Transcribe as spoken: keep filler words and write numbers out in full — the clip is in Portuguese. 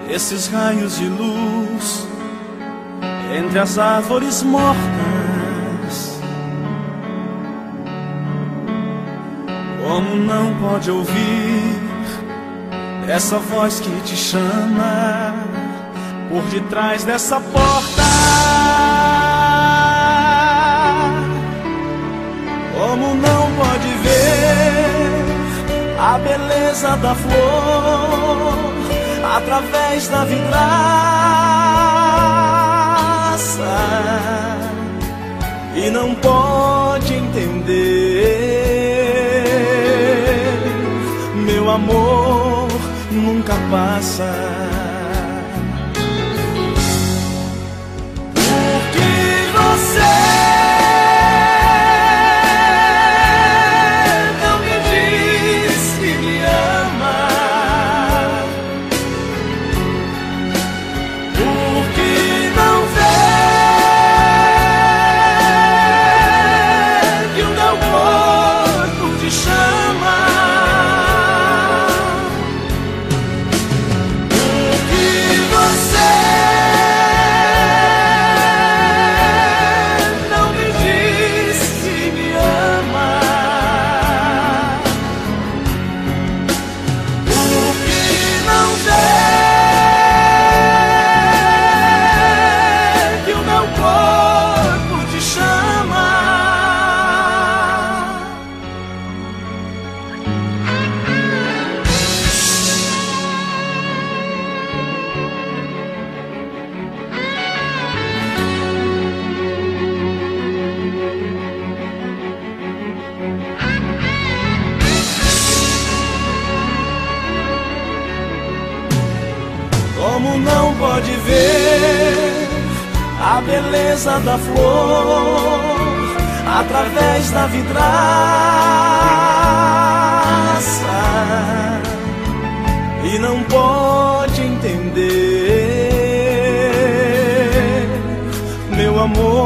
esses raios de luz entre as árvores mortas. Como não pode ouvir essa voz que te chama por detrás dessa porta? Como não pode ver a beleza da flor através da vidraça e não pode entender, meu amor nunca passa. Porque você não me diz que me ama, porque não vê que o meu corpo te chama, porque você não me diz que me ama, porque não vê que o meu corpo te chama. Como não pode ver a beleza da flor através da vidraça e não pode entender, meu amor